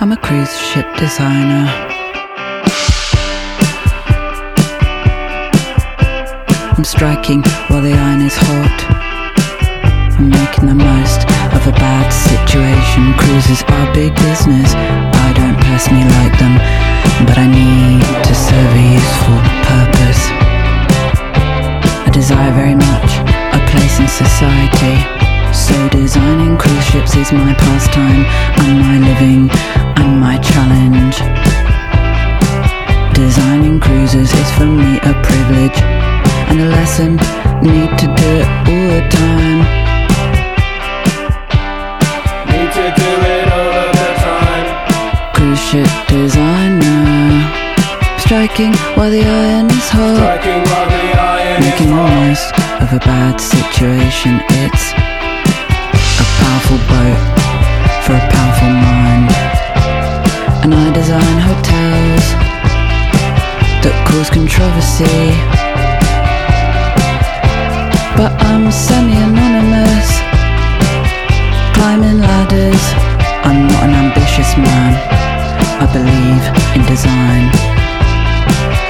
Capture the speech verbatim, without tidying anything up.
I'm a cruise ship designer. I'm striking while the iron is hot. I'm making the most of a bad situation. Cruises are big business. I don't personally like them, but I need to serve a useful purpose. I desire very much a place in society, so designing cruise ships is my pastime, and my living, and my challenge. Designing cruises is for me a privilege and a lesson. Need to do it all the time. Need to do it all of the time. Cruise ship designer, striking while the iron is hot. Striking while the iron Making is the hot. most of a bad situation. It's a powerful boat for a powerful mind, and I design hotels that cause controversy. But I'm semi-anonymous, climbing ladders. I'm not an ambitious man. I believe in design.